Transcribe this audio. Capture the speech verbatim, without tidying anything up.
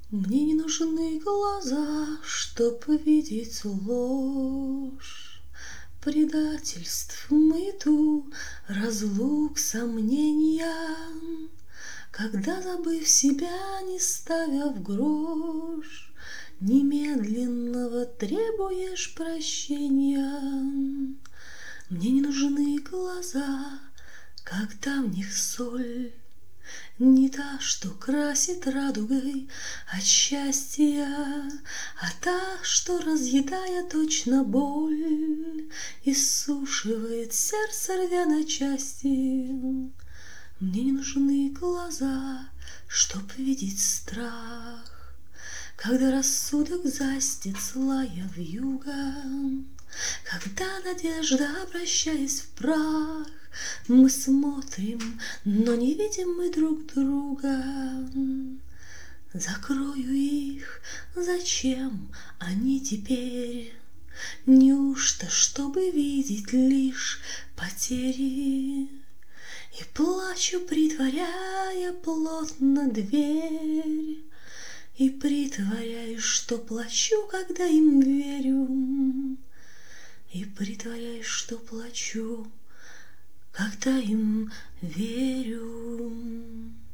Мне не нужны глаза, чтоб видеть ложь, предательств мыту, разлук, сомнения. Когда, забыв себя, не ставя в грош, немедленного требуешь прощения. Мне не нужны глаза, когда в них соль, не та, что красит радугой от счастья, а та, что, разъедая точно боль, иссушивает сердце, рвя на части. Мне не нужны глаза, чтоб видеть страх, когда рассудок застит злая вьюга, когда надежда, обращаясь в прах, мы смотрим, но не видим мы друг друга. Закрою их, зачем они теперь? Неужто, чтобы видеть лишь потери? И плачу, притворяя плотно дверь, и притворяюсь, что плачу, когда им верю, и притворяюсь, что плачу, когда им верю.